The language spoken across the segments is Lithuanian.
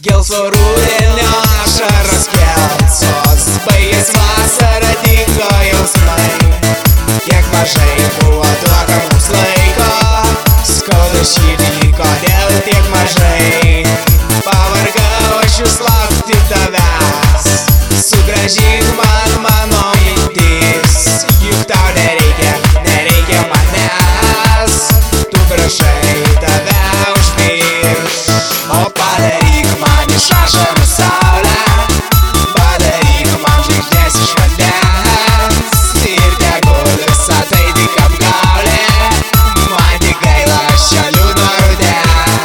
Gelsvo rudenio ašaros kelsos, baigės vasara, dingo jausmai. Kiek mažai buvo duota mums laiko, skauda širdį, kodėl tiek mažai. Pavargau aš jūs laukti tavęs, sugrąžink man mano mintis. Juk tau nereikia manęs, tu prašai tave užmiršt. O padaryk man iš ašarų saulę, padaryk man žvaigždės iš vandens. Ir tegul visa tai tik apgaulė, man tik gaila šio liūdno rudens.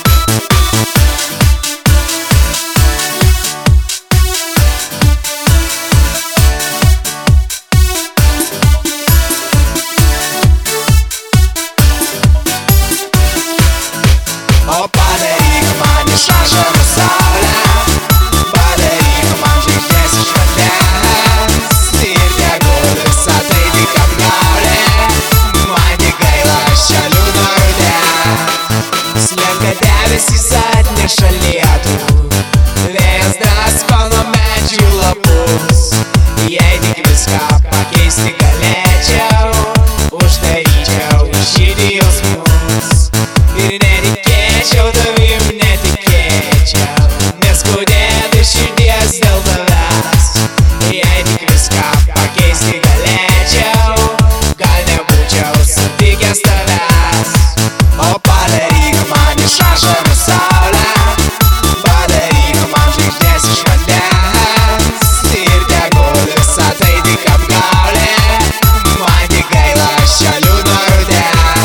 O padaryk man iš ašarų saulę, padaryk man žvaigždės iš vandens. Ir tegul visa tai tik apgaulė, man tik gaila šio liūdno rudens. Slenka debesys atneša lietų, vėjas drasko nuo medžių lapus. Jei tik viską pakeisti galėčiau, uždaryčiau širdį jausmus. Ir netikėčiau tavim, netikėčiau, neskaudėtų širdies dėl tavęs. Jei tik viską pakeisti galėčiau, gal nebūčiau sutikęs tavęs. O padaryk man iš ašarų saulę, padaryk man žvaigždės iš vandens. Ir tegul visa tai tik apgaulė, man tik gaila šio liūdno rudens.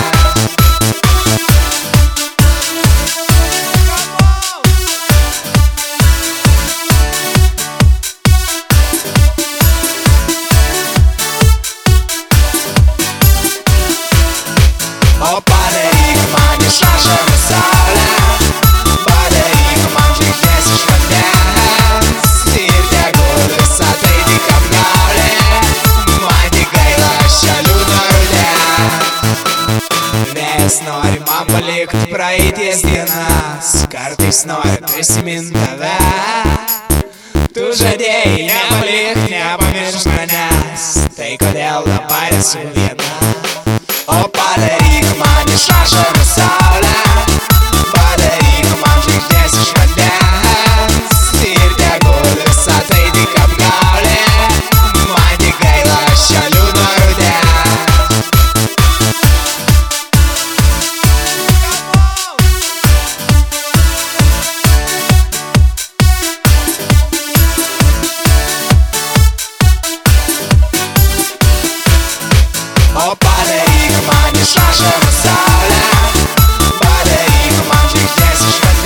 O padaryk man iš ašarų saulę, padaryk man žvaigždės iš vandens. Ir tegul visa tai tik apgaulė, man tik gaila šio liūdno rudens. Vėjas nori man palikti praeities dienas, kartais nori prisimint tave. Tu žadėjai nepalikt, nepamiršk manęs, tai kodėl dabar esu viena. O padaryk man iš ašarų saulę, padaryk man žvaigždės iš vandens. Ir tegul visa tai tik apgaulė, man tik gaila šio liūdno rudens. O padaryk man iš ašarų saulę, padaryk man žvaigždės iš vandens.